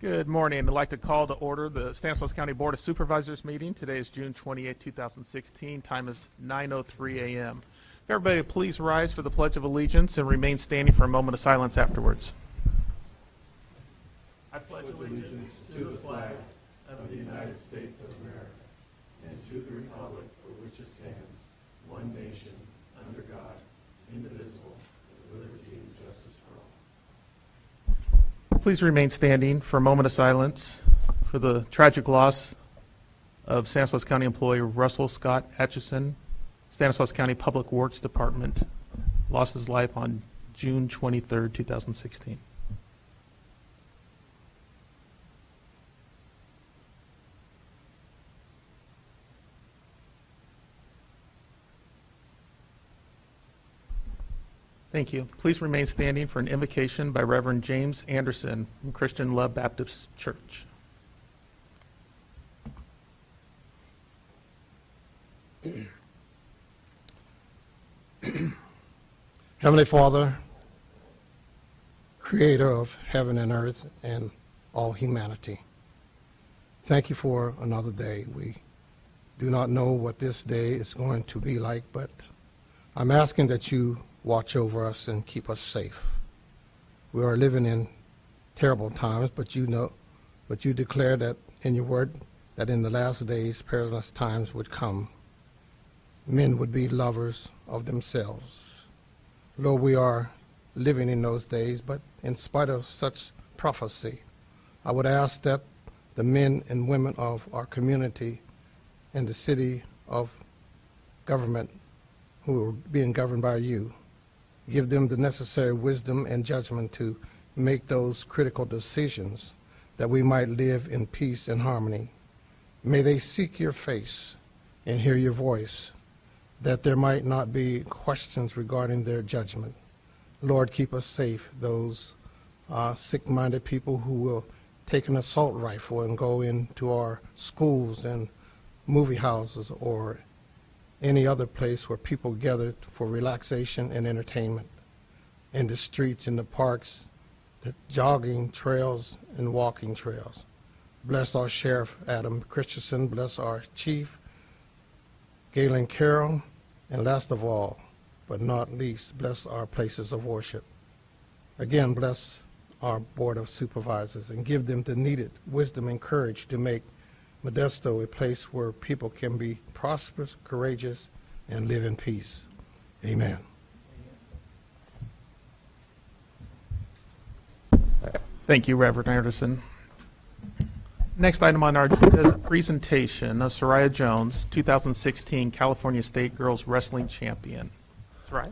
Good morning. I'd like to call to order the Stanislaus County Board of Supervisors meeting. Today is June 28, 2016. Time is 9:03 a.m. Everybody, please rise for the Pledge of Allegiance and remain standing for a moment of silence afterwards. I pledge allegiance to the flag of the United States of America and to the republic for which it stands, one nation, under God, indivisible, with liberty and justice for all. Please remain standing for a moment of silence for the tragic loss of Stanislaus County employee Russell Scott Atchison. Stanislaus County Public Works Department lost his life on June 23, 2016. Thank you. Please remain standing for an invocation by Reverend James Anderson from Christian Love Baptist Church. Heavenly Father, creator of heaven and earth and all humanity, thank you for another day. We do not know what this day is going to be like, but I'm asking that you watch over us and keep us safe. We are living in terrible times, but you declare that in your word that in the last days perilous times would come. Men would be lovers of themselves. Lord, we are living in those days, but in spite of such prophecy, I would ask that the men and women of our community and the city of government who are being governed by you, give them the necessary wisdom and judgment to make those critical decisions that we might live in peace and harmony. May they seek your face and hear your voice, that there might not be questions regarding their judgment. Lord, keep us safe, those sick-minded people who will take an assault rifle and go into our schools and movie houses or any other place where people gather for relaxation and entertainment, in the streets, in the parks, the jogging trails and walking trails. Bless our Sheriff Adam Christensen, bless our Chief Galen Carroll, and last of all, but not least, bless our places of worship. Again, bless our Board of Supervisors and give them the needed wisdom and courage to make Modesto a place where people can be prosperous, courageous, and live in peace. Amen. Thank you, Reverend Anderson. Next item on our agenda is a presentation of Soraya Jones, 2016 California State Girls Wrestling Champion. Soraya?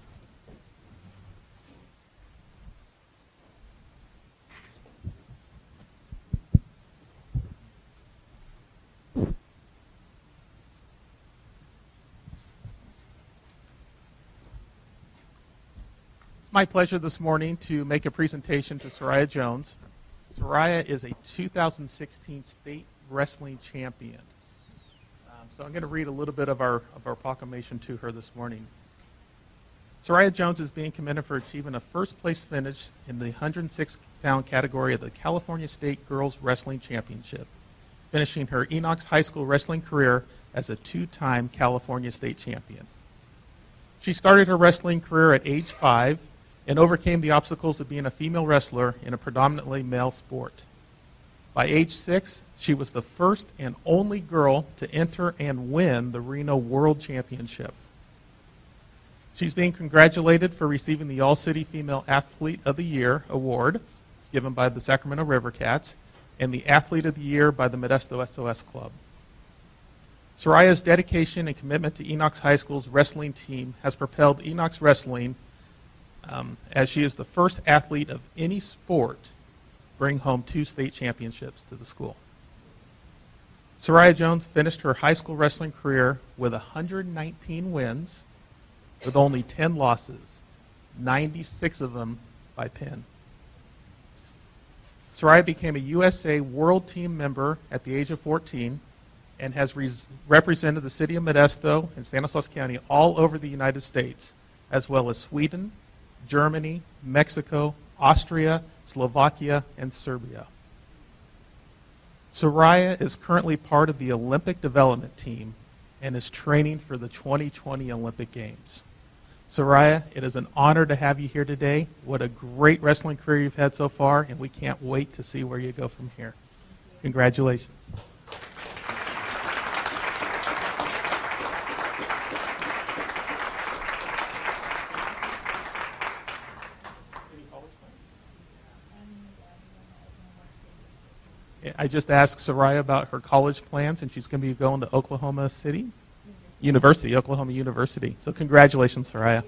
My pleasure this morning to make a presentation to Soraya Jones. Soraya is a 2016 state wrestling champion. So I'm going to read a little bit of our proclamation to her this morning. Soraya Jones is being commended for achieving a first-place finish in the 106-pound category of the California State Girls Wrestling Championship, finishing her Enox High School wrestling career as a two-time California State champion. She started her wrestling career at age 5 and overcame the obstacles of being a female wrestler in a predominantly male sport. By age 6, she was the first and only girl to enter and win the Reno World Championship. She's being congratulated for receiving the All-City Female Athlete of the Year award given by the Sacramento River Cats and the Athlete of the Year by the Modesto SOS Club. Soraya's dedication and commitment to Enox High School's wrestling team has propelled Enox Wrestling as she is the first athlete of any sport bring home 2 state championships to the school. Soraya Jones finished her high school wrestling career with 119 wins with only 10 losses, 96 of them by pin. Soraya became a USA World Team member at the age of 14 and has represented the city of Modesto and Stanislaus County all over the United States, as well as Sweden, Germany, Mexico, Austria, Slovakia, and Serbia. Soraya is currently part of the Olympic development team and is training for the 2020 Olympic Games. Soraya, it is an honor to have you here today. What a great wrestling career you've had so far, and we can't wait to see where you go from here. Congratulations. I just asked Soraya about her college plans, and she's going to be going to Oklahoma City University, Oklahoma University. So congratulations, Soraya.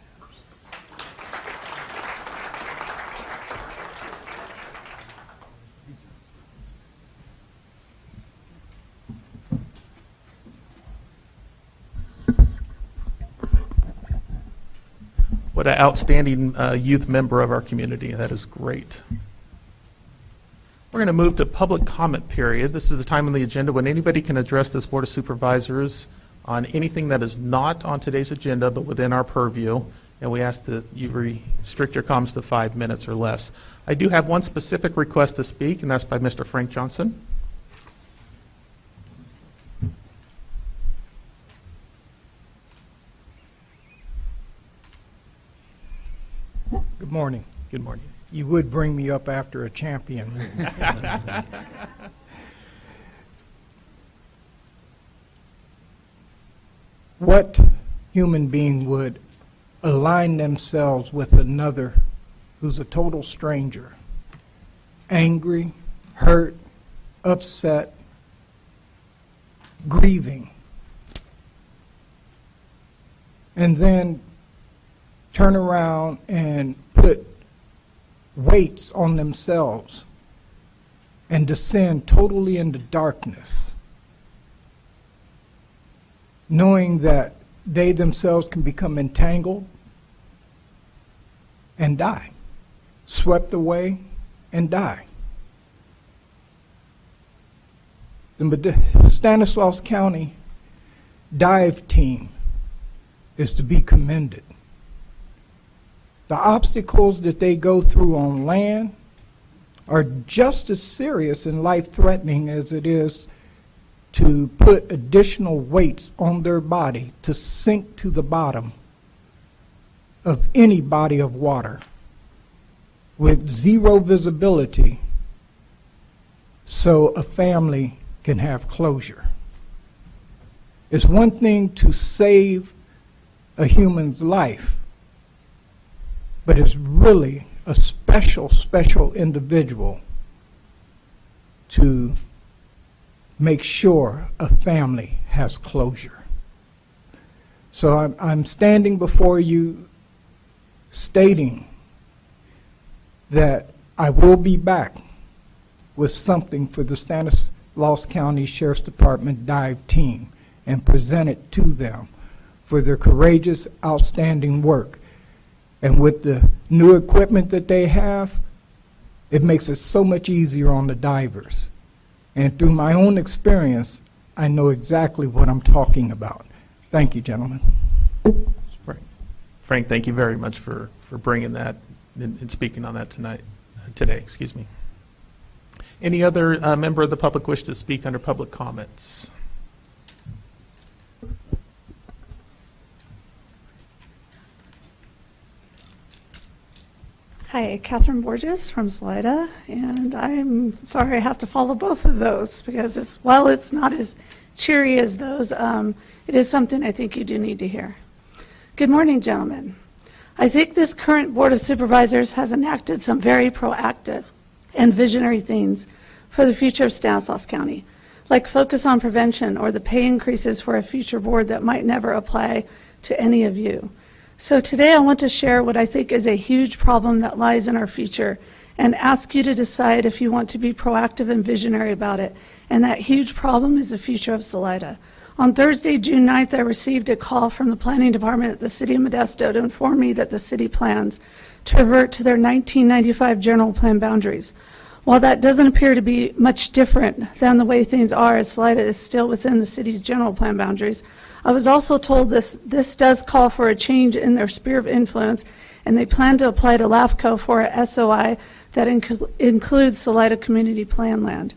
What an outstanding youth member of our community. That is great. We're going to move to public comment period. This is a time on the agenda when anybody can address this Board of Supervisors on anything that is not on today's agenda but within our purview, and we ask that you restrict your comments to 5 minutes or less. I do have one specific request to speak, and that's by Mr. Frank Johnson. Good morning. Good morning. You would bring me up after a champion. What human being would align themselves with another who's a total stranger, angry, hurt, upset, grieving, and then turn around and put weights on themselves and descend totally into darkness, knowing that they themselves can become entangled and die, swept away and die. The Stanislaus County dive team is to be commended. The obstacles that they go through on land are just as serious and life-threatening as it is to put additional weights on their body to sink to the bottom of any body of water with zero visibility so a family can have closure. It's one thing to save a human's life, but it's really a special individual to make sure a family has closure. So I'm standing before you stating that I will be back with something for the Stanislaus County Sheriff's Department dive team and present it to them for their courageous, outstanding work. And with the new equipment that they have, it makes it so much easier on the divers. And through my own experience, I know exactly what I'm talking about. Thank you, gentlemen. Frank, thank you very much for bringing that and speaking on that today. Excuse me. Any other member of the public wish to speak under public comments? Hi, Catherine Borges from Salida, and I'm sorry I have to follow both of those because while it's not as cheery as those, it is something I think you do need to hear. Good morning, gentlemen. I think this current Board of Supervisors has enacted some very proactive and visionary things for the future of Stanislaus County, like focus on prevention or the pay increases for a future board that might never apply to any of you. So today I want to share what I think is a huge problem that lies in our future and ask you to decide if you want to be proactive and visionary about it. And that huge problem is the future of Salida. On Thursday, June 9th, I received a call from the Planning Department at the City of Modesto to inform me that the city plans to revert to their 1995 general plan boundaries. While that doesn't appear to be much different than the way things are, as Salida is still within the city's general plan boundaries, I was also told this does call for a change in their sphere of influence, and they plan to apply to LAFCO for a SOI that includes Salida Community Plan land.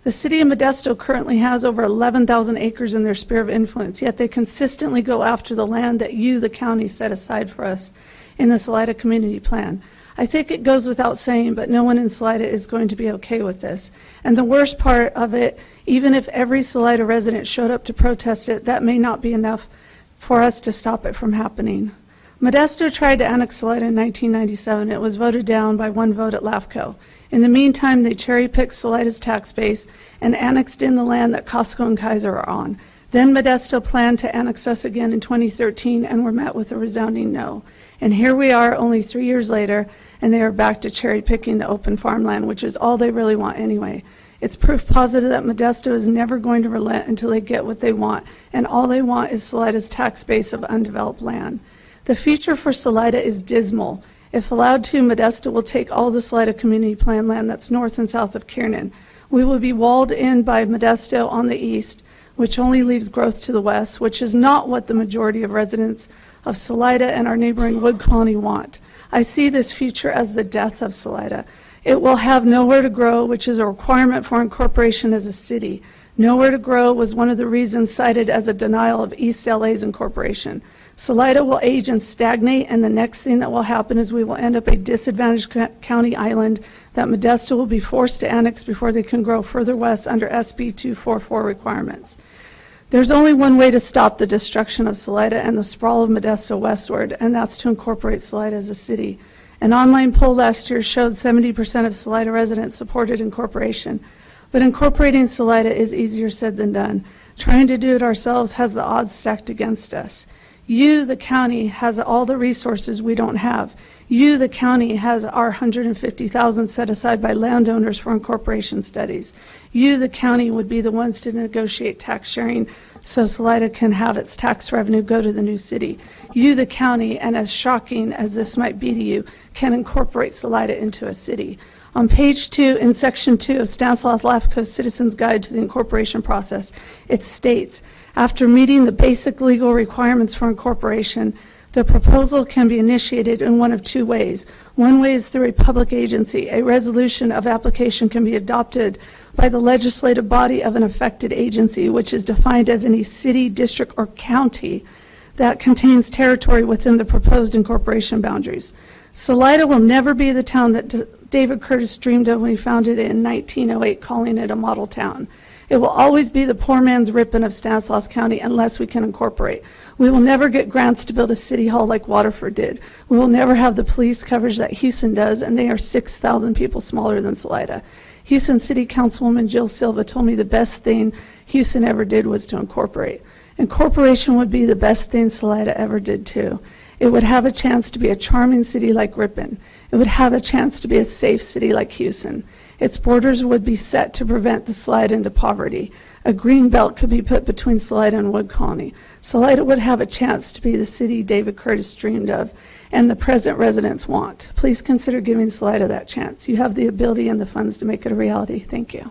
The city of Modesto currently has over 11,000 acres in their sphere of influence, yet they consistently go after the land that you, the county, set aside for us in the Salida Community Plan. I think it goes without saying, but no one in Salida is going to be okay with this. And the worst part of it, even if every Salida resident showed up to protest it, that may not be enough for us to stop it from happening. Modesto tried to annex Salida in 1997. It was voted down by 1 vote at LAFCO. In the meantime, they cherry-picked Salida's tax base and annexed in the land that Costco and Kaiser are on. Then Modesto planned to annex us again in 2013 and were met with a resounding no. And here we are only 3 years later, and they are back to cherry-picking the open farmland, which is all they really want anyway. It's proof positive that Modesto is never going to relent until they get what they want, and all they want is Salida's tax base of undeveloped land. The future for Salida is dismal. If allowed to, Modesto will take all the Salida Community Plan land that's north and south of Kiernan. We will be walled in by Modesto on the east, which only leaves growth to the west, which is not what the majority of residents of Salida and our neighboring Wood Colony want. I see this future as the death of Salida. It will have nowhere to grow, which is a requirement for incorporation as a city. Nowhere to grow was one of the reasons cited as a denial of East LA's incorporation. Salida will age and stagnate, and the next thing that will happen is we will end up a disadvantaged county island that Modesto will be forced to annex before they can grow further west under SB 244 requirements. There's only one way to stop the destruction of Salida and the sprawl of Modesto westward, and that's to incorporate Salida as a city. An online poll last year showed 70% of Salida residents supported incorporation. But incorporating Salida is easier said than done. Trying to do it ourselves has the odds stacked against us. You, the county, has all the resources we don't have. You, the county, has our $150,000 set aside by landowners for incorporation studies. You, the county, would be the ones to negotiate tax sharing so Salida can have its tax revenue go to the new city. You, the county, and as shocking as this might be to you, can incorporate Salida into a city. On page 2, in section 2 of Stanislaus Lafko's Citizen's Guide to the Incorporation Process, it states, after meeting the basic legal requirements for incorporation, the proposal can be initiated in one of 2 ways. One way is through a public agency. A resolution of application can be adopted by the legislative body of an affected agency, which is defined as any city, district, or county that contains territory within the proposed incorporation boundaries. Salida will never be the town that David Curtis dreamed of when he founded it in 1908, calling it a model town. It will always be the poor man's Ripon of Stanislaus County unless we can incorporate. We will never get grants to build a city hall like Waterford did. We will never have the police coverage that Houston does, and they are 6,000 people smaller than Salida. Houston City Councilwoman Jill Silva told me the best thing Houston ever did was to incorporate. Incorporation would be the best thing Salida ever did too. It would have a chance to be a charming city like Ripon. It would have a chance to be a safe city like Houston. Its borders would be set to prevent the slide into poverty. A green belt could be put between Salida and Wood Colony. Salida would have a chance to be the city David Curtis dreamed of and the present residents want. Please consider giving Salida that chance. You have the ability and the funds to make it a reality. Thank you.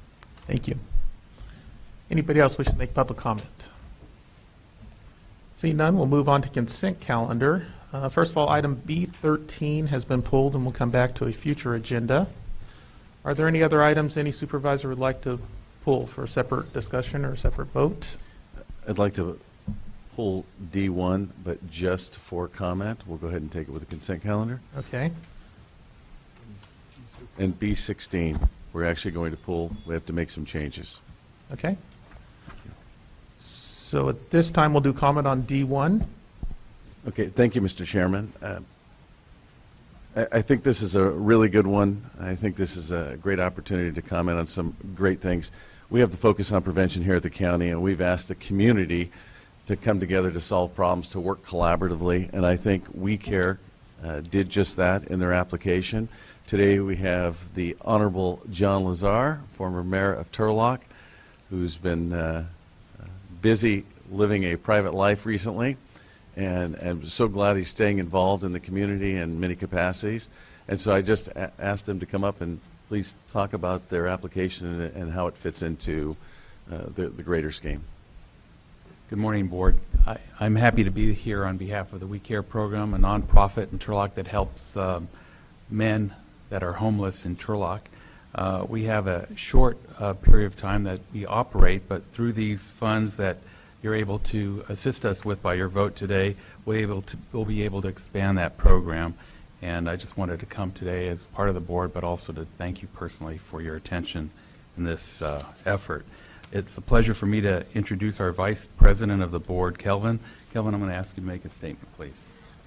Thank you. Anybody else wish to make public comment? Seeing none, we'll move on to consent calendar. First of all, item B13 has been pulled and will come back to a future agenda. Are there any other items any supervisor would like to pull for a separate discussion or a separate vote? I'd like to pull D1, but just for comment. We'll go ahead and take it with the consent calendar. Okay. And B16, we're actually going to pull. We have to make some changes. Okay. So at this time, we'll do comment on D1. Okay, thank you, Mr. Chairman. I think this is a really good one. I think this is a great opportunity to comment on some great things. We have the focus on prevention here at the county, and we've asked the community to come together to solve problems, to work collaboratively, and I think We Care did just that in their application. Today we have the Honorable John Lazar, former mayor of Turlock, who's been busy living a private life recently, and I'm so glad he's staying involved in the community in many capacities. And so I just asked him to come up and please talk about their application and how it fits into the greater scheme. Good morning, Board. I'm happy to be here on behalf of the We Care program, a nonprofit in Turlock that helps men that are homeless in Turlock. We have a short period of time that we operate, but through these funds that you're able to assist us with by your vote today, we'll be able to expand that program. And I just wanted to come today as part of the board, but also to thank you personally for your attention in this effort. It's a pleasure for me to introduce our Vice President of the Board, Kelvin. Kelvin, I'm going to ask you to make a statement, please.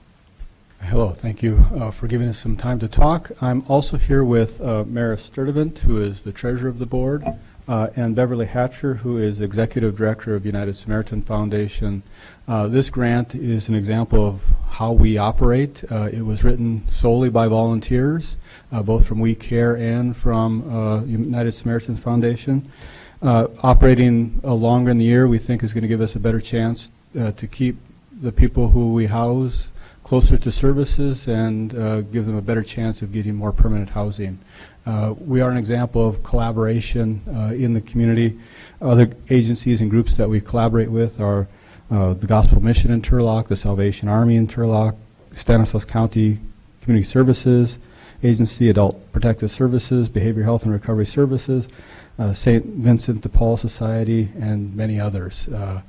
Hello, thank you for giving us some time to talk. I'm also here with Maris Sturdivant, who is the treasurer of the board, and Beverly Hatcher, who is executive director of United Samaritan Foundation. This grant is an example of how we operate. It was written solely by volunteers, both from We Care and from United Samaritan Foundation. Operating longer in the year, we think, is going to give us a better chance to keep the people who we house closer to services and give them a better chance of getting more permanent housing. We are an example of collaboration in the community. Other agencies and groups that we collaborate with are the Gospel Mission in Turlock, the Salvation Army in Turlock, Stanislaus County Community Services Agency, Adult Protective Services, Behavioral Health and Recovery Services, St. Vincent de Paul Society, and many others.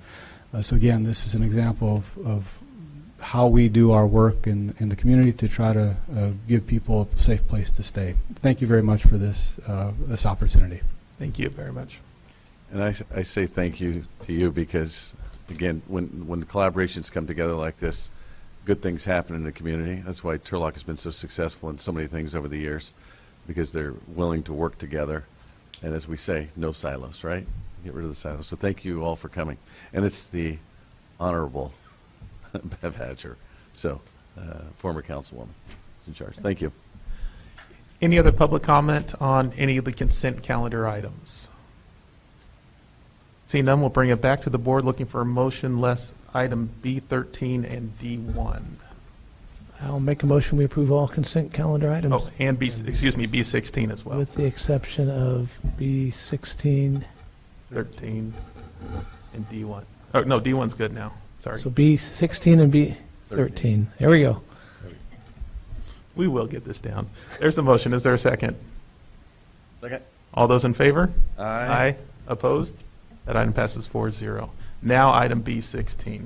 So again, this is an example of how we do our work in the community to try to give people a safe place to stay. Thank you very much for this opportunity. Thank you very much. And I say thank you to you because, again, when the collaborations come together like this, good things happen in the community. That's why Turlock has been so successful in so many things over the years, because they're willing to work together. And as we say, no silos, right? Get rid of the silos. So thank you all for coming. And it's the Honorable Bev Hatcher, so former councilwoman, is in charge. Thank you. Any other public comment on any of the consent calendar items? Seeing none, we'll bring it back to the board, looking for a motion less item B13 and D1. I'll make a motion we approve all consent calendar items. Oh, and B16 as well. With the exception of B16. 13 and D1. Oh, no, D1's good now. Sorry. So B16 and B13. There we go. We will get this down. There's the motion. Is there a second? Second. All those in favor? Aye. Opposed? That item passes 4-0. Now item B16.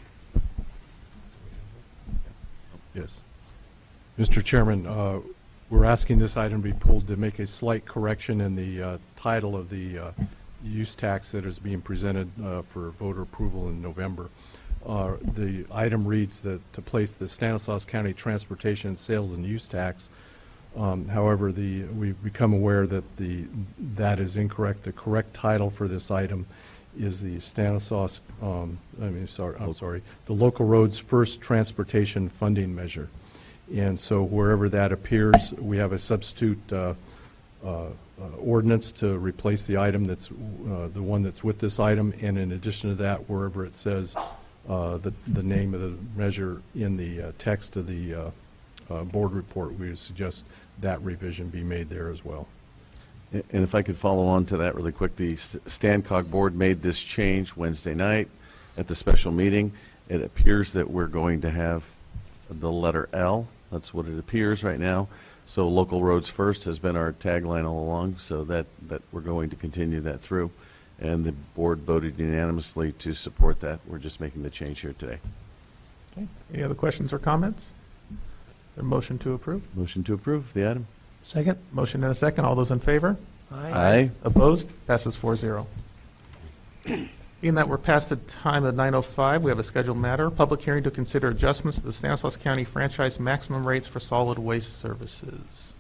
Yes. Mr. Chairman, we're asking this item to be pulled to make a slight correction in the title of the use tax that is being presented for voter approval in November. The item reads that to place the Stanislaus County Transportation Sales and Use Tax. However, we've become aware that that is incorrect. The correct title for this item is the Stanislaus, the Local Roads First Transportation Funding Measure. And so wherever that appears, we have a substitute ordinance to replace the item that's the one that's with this item. And in addition to that, wherever it says the name of the measure in the text of the board report, we would suggest that revision be made there as well. And if I could follow on to that really quick, the Stancog board made this change Wednesday night at the special meeting. It appears that we're going to have the letter L. That's what it appears right now. So local roads first has been our tagline all along, so that we're going to continue that through. And the board voted unanimously to support that. We're just making the change here today. Okay. Any other questions or comments? Is there a motion to approve? Motion to approve the item. Second. Motion and a second. All those in favor? Aye. Opposed? Passes 4-0. Being that we're past the time of 9:05, we have a scheduled matter. Public hearing to consider adjustments to the Stanislaus County franchise maximum rates for solid waste services.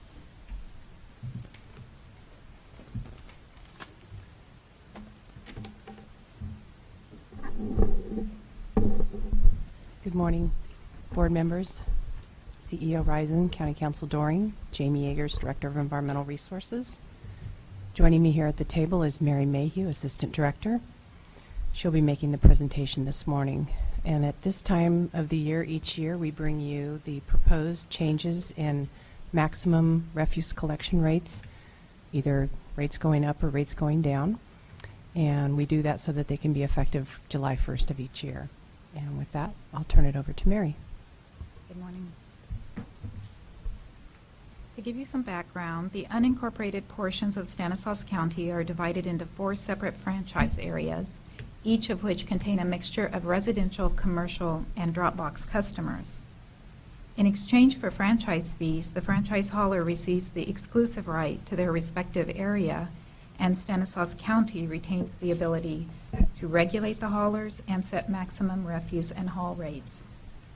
Good morning, board members, CEO Risen, County Council Doring, Jamie Yeagers, Director of Environmental Resources. Joining me here at the table is Mary Mayhew, Assistant Director. She'll be making the presentation this morning. And at this time of the year, each year, we bring you the proposed changes in maximum refuse collection rates, either rates going up or rates going down. And we do that so that they can be effective July 1st of each year. And with that, I'll turn it over to Mary. Good morning. To give you some background, the unincorporated portions of Stanislaus County are divided into 4 separate franchise areas, each of which contain a mixture of residential, commercial, and drop box customers. In exchange for franchise fees, the franchise hauler receives the exclusive right to their respective area, and Stanislaus County retains the ability to regulate the haulers and set maximum refuse and haul rates.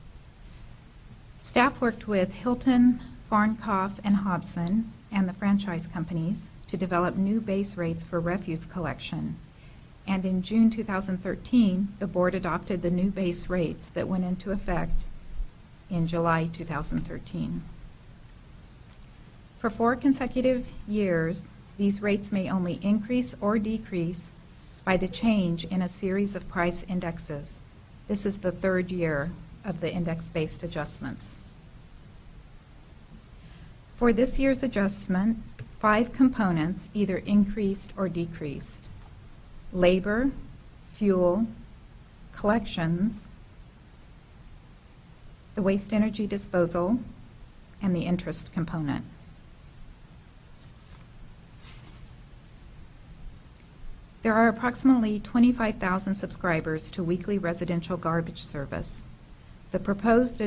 Staff worked with Hilton, Farncoff, and Hobson and the franchise companies to develop new base rates for refuse collection. And in June 2013, the board adopted the new base rates that went into effect in July 2013. For 4 consecutive years, these rates may only increase or decrease by the change in a series of price indexes. This is the 3rd year of the index-based adjustments. For this year's adjustment, 5 components either increased or decreased: labor, fuel, collections, the waste energy disposal, and the interest component. There are approximately 25,000 subscribers to weekly residential garbage service. The proposed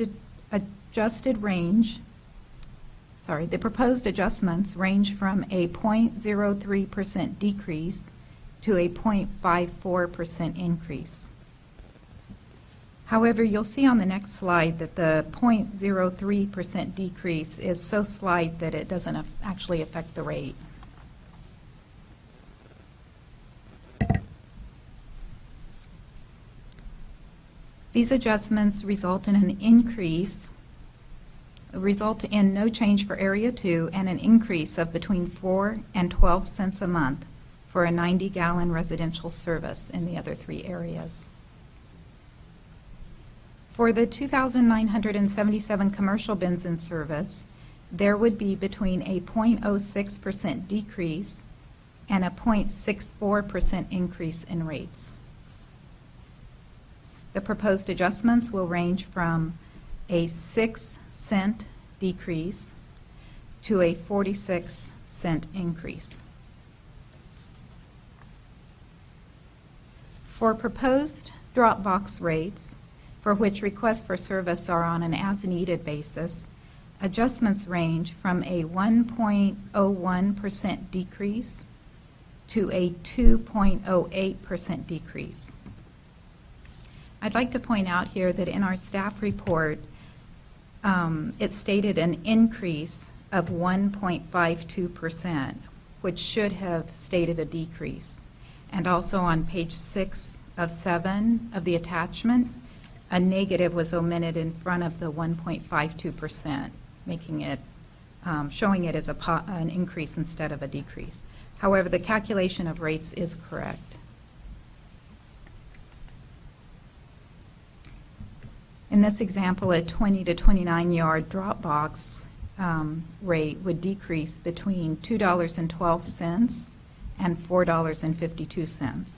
adjustments range from a 0.03% decrease to a 0.54% increase. However, you'll see on the next slide that the 0.03% decrease is so slight that it doesn't actually affect the rate. These adjustments result in no change for Area 2 and an increase of between 4 and 12 cents a month for a 90-gallon residential service in the other 3 areas. For the 2,977 commercial bins in service, there would be between a 0.06% decrease and a 0.64% increase in rates. The proposed adjustments will range from a 6-cent decrease to a 46-cent increase. For proposed drop box rates, for which requests for service are on an as-needed basis, adjustments range from a 1.01% decrease to a 2.08% decrease. I'd like to point out here that in our staff report, it stated an increase of 1.52%, which should have stated a decrease. And also on page 6 of 7 of the attachment, a negative was omitted in front of the 1.52%, making it, showing it as an increase instead of a decrease. However, the calculation of rates is correct. In this example, a 20 to 29 yard drop box rate would decrease between $2.12 and $4.52.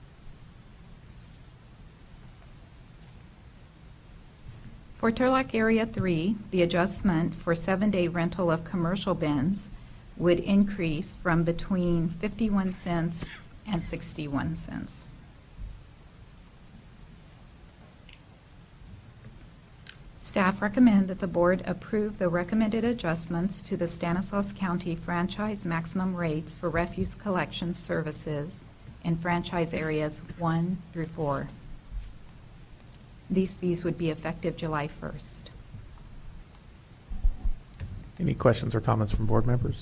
For Turlock Area 3, the adjustment for 7-day rental of commercial bins would increase from between 51 cents and 61 cents. Staff recommend that the board approve the recommended adjustments to the Stanislaus County franchise maximum rates for refuse collection services in franchise areas 1 through 4. These fees would be effective July 1st. Any questions or comments from board members?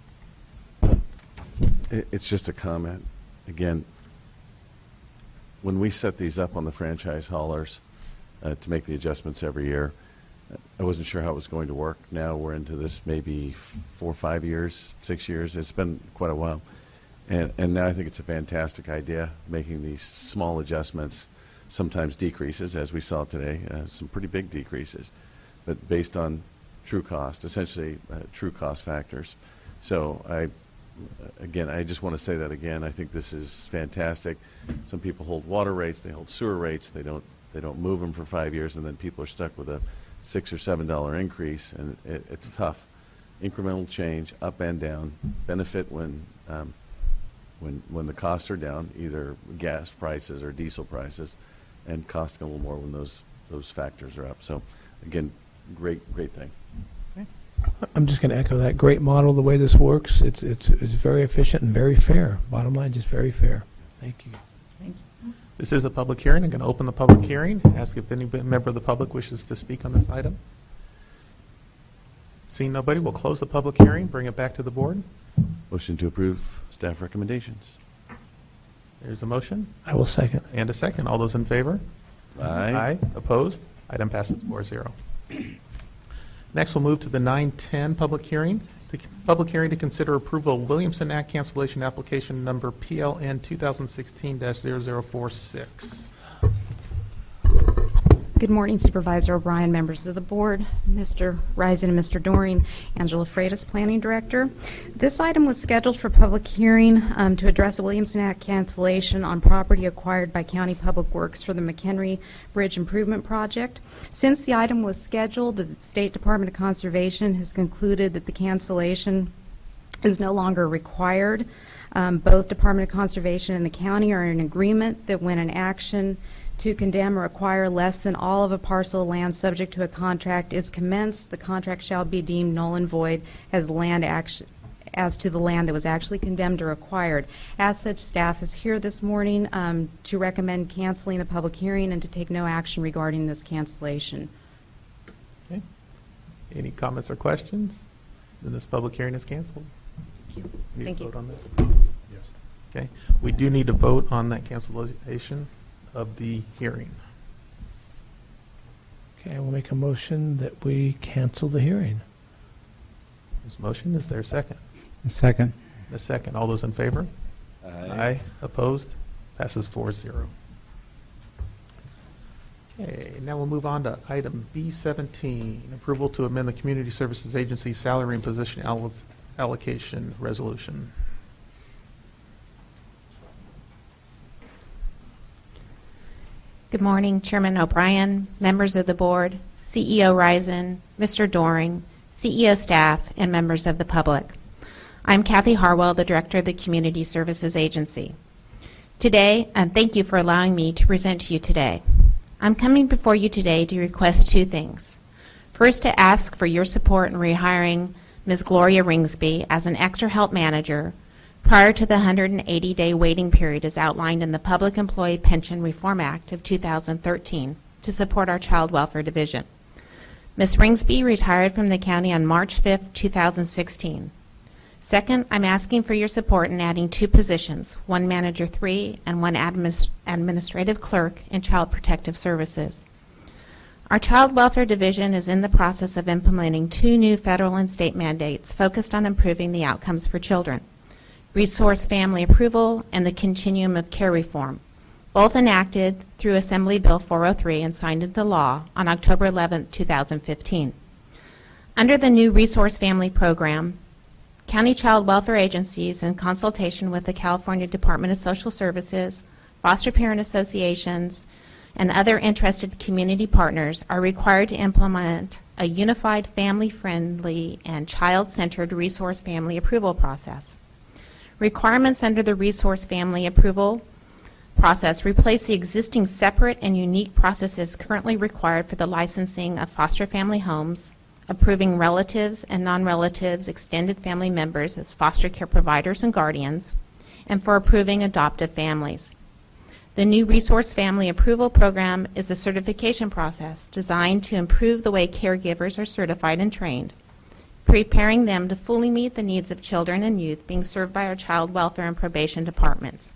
It's just a comment. Again, when we set these up on the franchise haulers to make the adjustments every year, I wasn't sure how it was going to work. Now we're into this maybe 4 or 5 years, 6 years. It's been quite a while. And now I think it's a fantastic idea, making these small adjustments, sometimes decreases, as we saw today, some pretty big decreases, but based on true cost, essentially true cost factors. So I just want to say that again. I think this is fantastic. Some people hold water rates, they hold sewer rates, they don't move them for 5 years, and then people are stuck with a $6 or $7 increase, and it's tough. incremental change, up and down, benefit when the costs are down, either gas prices or diesel prices, and costing a little more when those factors are up. So, again, great thing. I'm just going to echo that. Great model, the way this works. It's very efficient and very fair. Bottom line, just very fair. Thank you. Thank you. This is a public hearing. I'm going to open the public hearing. Ask if any member of the public wishes to speak on this item. Seeing nobody, we'll close the public hearing, bring it back to the board. Motion to approve staff recommendations. There's a motion I will second. and a second. All those in favor? Aye. Opposed? Item passes 4-0. Next, we'll move to the 9:10 public hearing. The public hearing to consider approval of Williamson Act cancellation application number PLN 2016-0046. Good morning, Supervisor O'Brien, members of the board, Mr. Risen and Mr. Doring, Angela Freitas, Planning Director. This item was scheduled for public hearing to address a Williamson Act cancellation on property acquired by County Public Works for the McHenry Bridge Improvement Project. Since the item was scheduled, the State Department of Conservation has concluded that the cancellation is no longer required. Both Department of Conservation and the county are in agreement that when an action to condemn or acquire less than all of a parcel of land subject to a contract is commenced, the contract shall be deemed null and void as to the land that was actually condemned or acquired. As such, staff is here this morning to recommend canceling the public hearing and to take no action regarding this cancellation. Okay. Any comments or questions? Then this public hearing is canceled. Need Thank to you. vote on this? Yes. Okay. We do need to vote on that cancellation of the hearing. Okay, I will make a motion that we cancel the hearing. There's a motion. Is there a second? Second. A second. All those in favor? Aye. Opposed? Passes 4-0. Okay, now we'll move on to item B17, approval to amend the Community Services Agency salary and position allocation resolution. Good morning, Chairman O'Brien, members of the board, CEO Risen, Mr. Doring, CEO staff, and members of the public. I'm Kathy Harwell, the Director of the Community Services Agency. Today, and thank you for allowing me to present to you today. I'm coming before you today to request two things. First, to ask for your support in rehiring Ms. Gloria Ringsby as an extra help manager prior to the 180-day waiting period as outlined in the Public Employee Pension Reform Act of 2013 to support our Child Welfare Division. Ms. Ringsby retired from the county on March 5, 2016. Second, I'm asking for your support in adding two positions, one Manager 3 and one Administrative Clerk in Child Protective Services. Our Child Welfare Division is in the process of implementing two new federal and state mandates focused on improving the outcomes for children: Resource Family Approval and the Continuum of Care Reform, both enacted through Assembly Bill 403 and signed into law on October 11, 2015. Under the new Resource Family Program, county child welfare agencies, in consultation with the California Department of Social Services, foster parent associations, and other interested community partners, are required to implement a unified, family-friendly, and child-centered resource family approval process. Requirements under the Resource Family Approval process replace the existing separate and unique processes currently required for the licensing of foster family homes, approving relatives and non-relatives extended family members as foster care providers and guardians, and for approving adoptive families. The new Resource Family Approval Program is a certification process designed to improve the way caregivers are certified and trained, preparing them to fully meet the needs of children and youth being served by our child welfare and probation departments.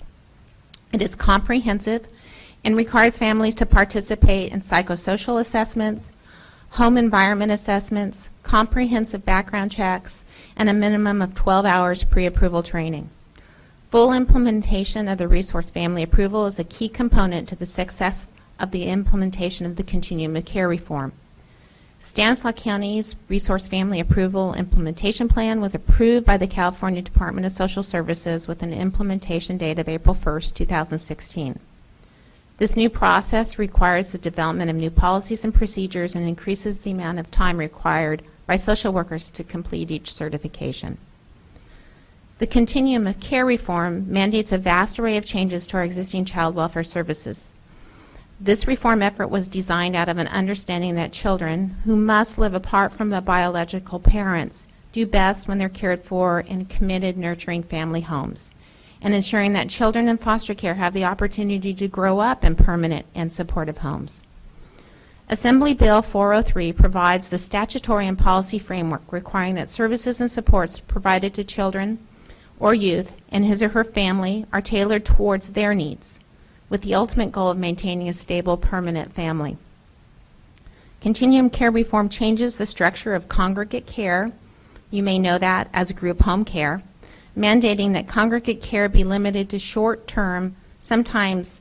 It is comprehensive and requires families to participate in psychosocial assessments, home environment assessments, comprehensive background checks, and a minimum of 12 hours pre-approval training. Full implementation of the Resource Family Approval is a key component to the success of the implementation of the Continuum of Care Reform. Stanislaus County's Resource Family Approval Implementation Plan was approved by the California Department of Social Services with an implementation date of April 1, 2016. This new process requires the development of new policies and procedures and increases the amount of time required by social workers to complete each certification. The continuum of care reform mandates a vast array of changes to our existing child welfare services. This reform effort was designed out of an understanding that children who must live apart from the biological parents do best when they're cared for in committed, nurturing family homes, and ensuring that children in foster care have the opportunity to grow up in permanent and supportive homes. Assembly Bill 403 provides the statutory and policy framework requiring that services and supports provided to children or youth and his or her family are tailored towards their needs, with the ultimate goal of maintaining a stable, permanent family. Continuum care reform changes the structure of congregate care, you may know that as group home care, mandating that congregate care be limited to short-term, sometimes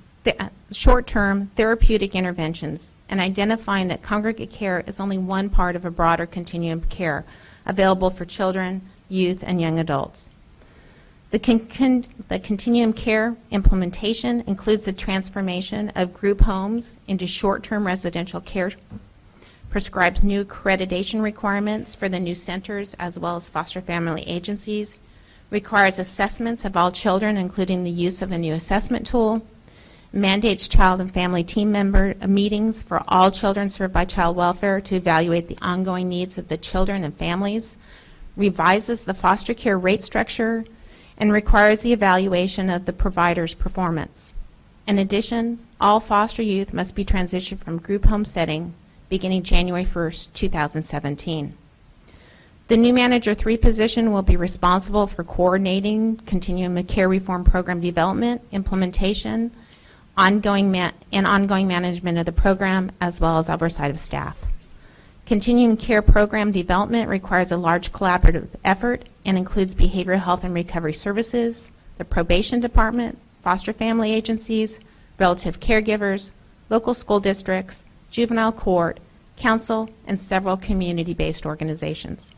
short-term therapeutic interventions, and identifying that congregate care is only one part of a broader continuum of care available for children, youth, and young adults. The continuum care implementation includes the transformation of group homes into short-term residential care, prescribes new accreditation requirements for the new centers as well as foster family agencies, requires assessments of all children, including the use of a new assessment tool, mandates child and family team member meetings for all children served by child welfare to evaluate the ongoing needs of the children and families, revises the foster care rate structure, and requires the evaluation of the provider's performance. In addition, all foster youth must be transitioned from group home setting beginning January 1st, 2017. The new Manager 3 position will be responsible for coordinating continuum of care reform program development, implementation, ongoing management of the program, as well as oversight of staff. Continuum care program development requires a large collaborative effort and includes behavioral health and recovery services, the probation department, foster family agencies, relative caregivers, local school districts, juvenile court, council, and several community-based organizations.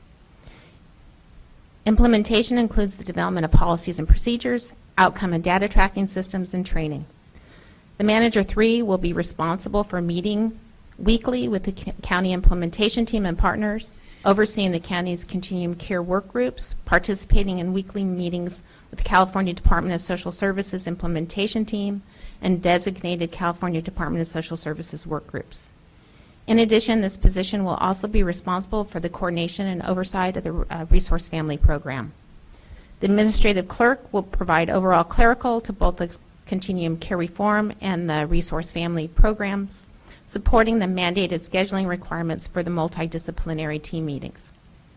Implementation includes the development of policies and procedures, outcome and data tracking systems, and training. The Manager 3 will be responsible for meeting weekly with the county implementation team and partners, overseeing the county's continuum care work groups, participating in weekly meetings with the California Department of Social Services implementation team, and designated California Department of Social Services work groups. In addition, this position will also be responsible for the coordination and oversight of the Resource Family Program. The administrative clerk will provide overall clerical to both the Continuum Care Reform and the Resource Family programs, supporting the mandated scheduling requirements for the multidisciplinary team meetings.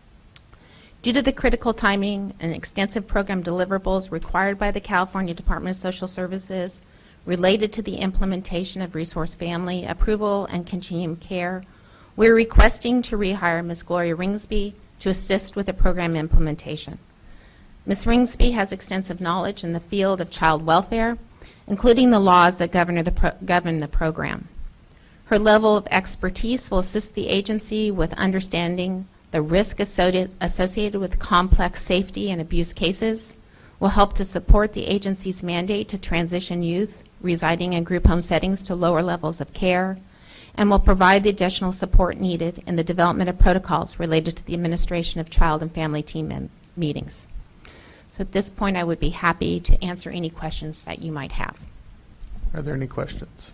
Due to the critical timing and extensive program deliverables required by the California Department of Social Services related to the implementation of Resource Family approval and continuum care, we're requesting to rehire Ms. Gloria Ringsby to assist with the program implementation. Ms. Ringsby has extensive knowledge in the field of child welfare, including the laws that govern the program. Her level of expertise will assist the agency with understanding the risk associated with complex safety and abuse cases, will help to support the agency's mandate to transition youth residing in group home settings to lower levels of care, and will provide the additional support needed in the development of protocols related to the administration of child and family team meetings. So at this point, I would be happy to answer any questions that you might have. Are there any questions?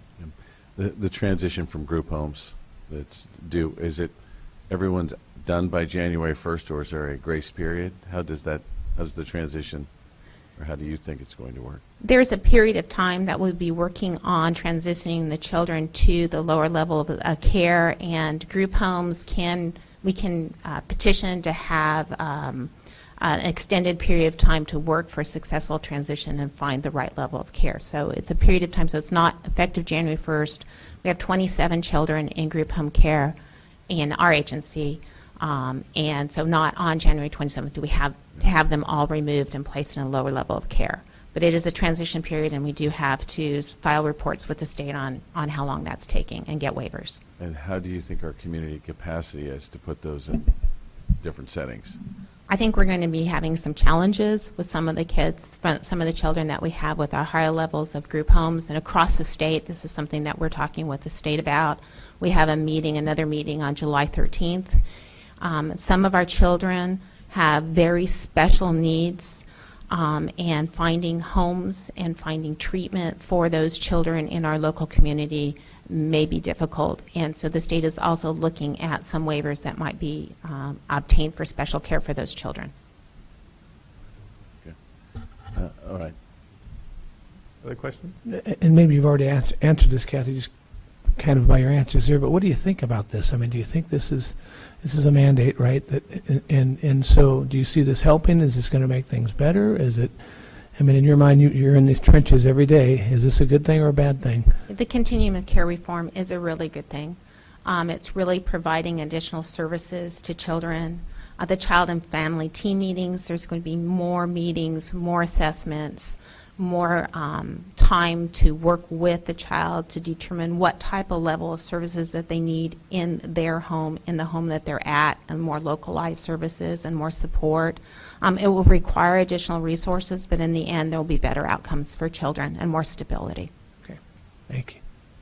The transition from group homes that's due, is it everyone's done by January 1st, or is there a grace period? How does the transition, or how do you think it's going to work? There's a period of time that we'll be working on transitioning the children to the lower level of care, and group homes we can petition to have an extended period of time to work for a successful transition and find the right level of care. So it's a period of time, so it's not effective January 1st. We have 27 children in group home care in our agency, and so not on January 27th do we have to have them all removed and placed in a lower level of care. But it is a transition period, and we do have to file reports with the state on how long that's taking and get waivers. And how do you think our community capacity is to put those in different settings? I think we're going to be having some challenges with some of the kids, some of the children that we have with our higher levels of group homes, and across the state. This is something that we're talking with the state about. We have another meeting on July 13th, Some of our children have very special needs, and finding homes and finding treatment for those children in our local community may be difficult. And so the state is also looking at some waivers that might be obtained for special care for those children. All right. Other questions? And maybe you've already answered this, Kathy, just kind of by your answers here, but what do you think about this? I mean, do you think this is a mandate, right? And so do you see this helping? Is this going to make things better? Is it, I mean, in your mind, you're in these trenches every day. Is this a good thing or a bad thing? The continuum of care reform is a really good thing. It's really providing additional services to children. The child and family team meetings, there's going to be more meetings, more assessments, more time to work with the child to determine what type of level of services that they need in their home, in the home that they're at, and more localized services and more support. It will require additional resources, but in the end, there will be better outcomes for children and more stability. Okay, thank you.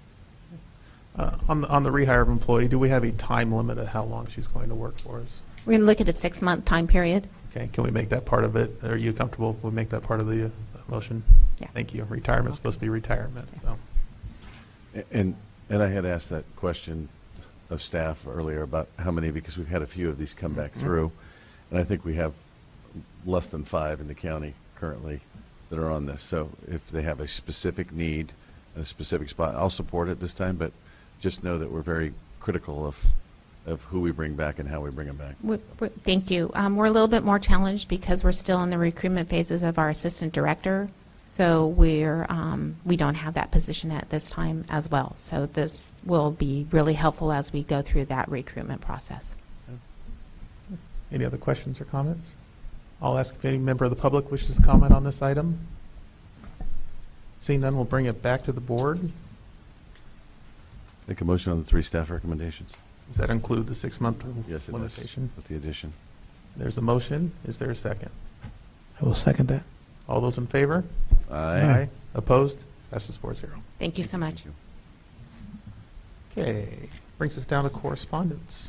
On the rehire of employee, do we have a time limit of how long she's going to work for us? We're going to look at a 6-month time period. Okay, can we make that part of it? Are you comfortable if we make that part of the motion? Yeah. Thank you. Retirement's supposed to be retirement. So. And I had asked that question of staff earlier about how many, because we've had a few of these come back through, and I think we have less than 5 in the county currently that are on this. So if they have a specific need, a specific spot, I'll support it this time, but just know that we're very critical of who we bring back and how we bring them back. Thank you. We're a little bit more challenged because we're still in the recruitment phases of our assistant director. So we don't have that position at this time as well. So this will be really helpful as we go through that recruitment process. Any other questions or comments? I'll ask if any member of the public wishes to comment on this item. Seeing none, we'll bring it back to the board. Make a motion on the 3 staff recommendations. Does that include the 6-month Yes, it limitation? does, with the addition. There's a motion. Is there a second? I will second that. All those in favor? Aye. Opposed? Passes 4-0. Thank you so much. Thank you. Okay, brings us down to correspondence.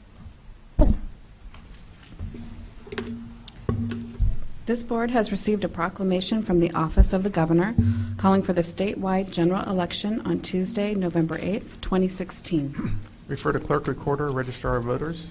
This board has received a proclamation from the Office of the Governor calling for the statewide general election on Tuesday, November 8th, 2016. Refer to Clerk Recorder, Registrar of Voters.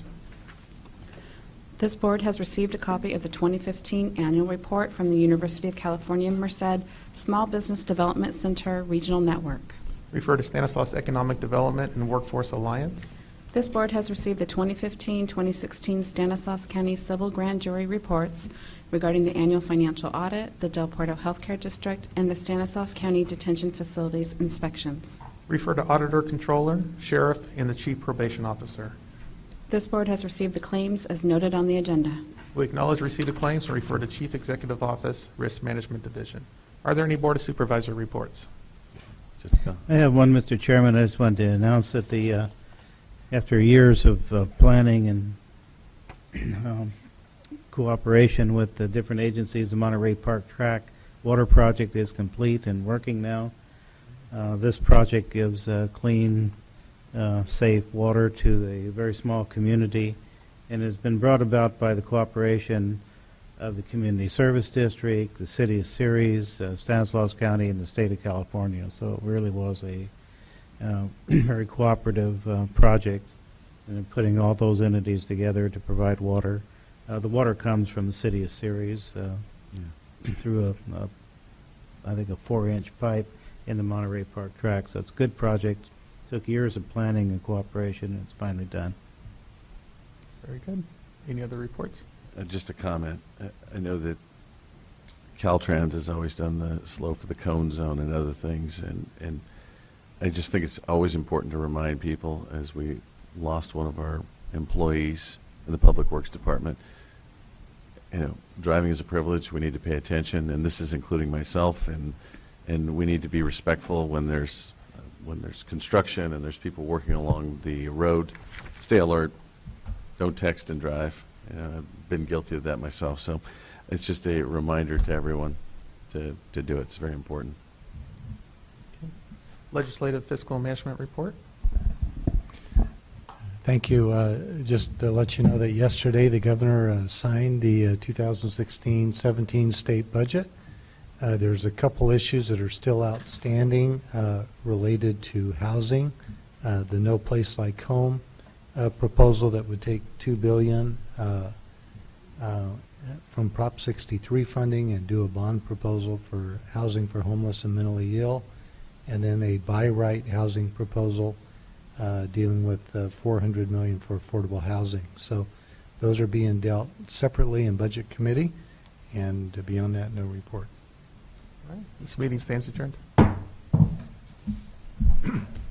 This board has received a copy of the 2015 annual report from the University of California, Merced Small Business Development Center Regional Network. Refer to Stanislaus Economic Development and Workforce Alliance. This board has received the 2015-2016 Stanislaus County Civil Grand Jury reports regarding the annual financial audit, the Del Puerto Healthcare District, and the Stanislaus County Detention Facilities inspections. Refer to Auditor, Controller, Sheriff, and the Chief Probation Officer. This board has received the claims as noted on the agenda. We acknowledge receipt of claims and refer to Chief Executive Office, Risk Management Division. Are there any Board of Supervisor reports? Jessica? I have one, Mr. Chairman. I just wanted to announce that after years of planning and cooperation with the different agencies, the Monterey Park Track Water Project is complete and working now. This project gives clean, safe water to a very small community and has been brought about by the cooperation of the Community Service District, the City of Ceres, Stanislaus County, and the State of California. So it really was a very cooperative project, and putting all those entities together to provide water. The water comes from the City of Ceres through I think a 4-inch pipe in the Monterey Park Track. So it's a good project. Took years of planning and cooperation, and it's finally done. Very good. Any other reports? Just a comment. I know that Caltrans has always done the slow for the cone zone and other things, and I just think it's always important to remind people, as we lost one of our employees in the Public Works Department, driving is a privilege. We need to pay attention, and this is including myself, and we need to be respectful when there's construction and there's people working along the road. Stay alert. Don't text and drive. I've been guilty of that myself, so it's just a reminder to everyone to do it. It's very important. Okay. Legislative Fiscal Management Report. Thank you. Just to let you know that yesterday the governor signed the 2016-17 state budget. There's a couple issues that are still outstanding related to housing. The No Place Like Home proposal that would take $2 billion from Prop 63 funding and do a bond proposal for housing for homeless and mentally ill, and then a by right housing proposal dealing with $400 million for affordable housing. So those are being dealt separately in Budget Committee, and beyond that, no report. All right. This meeting stands adjourned.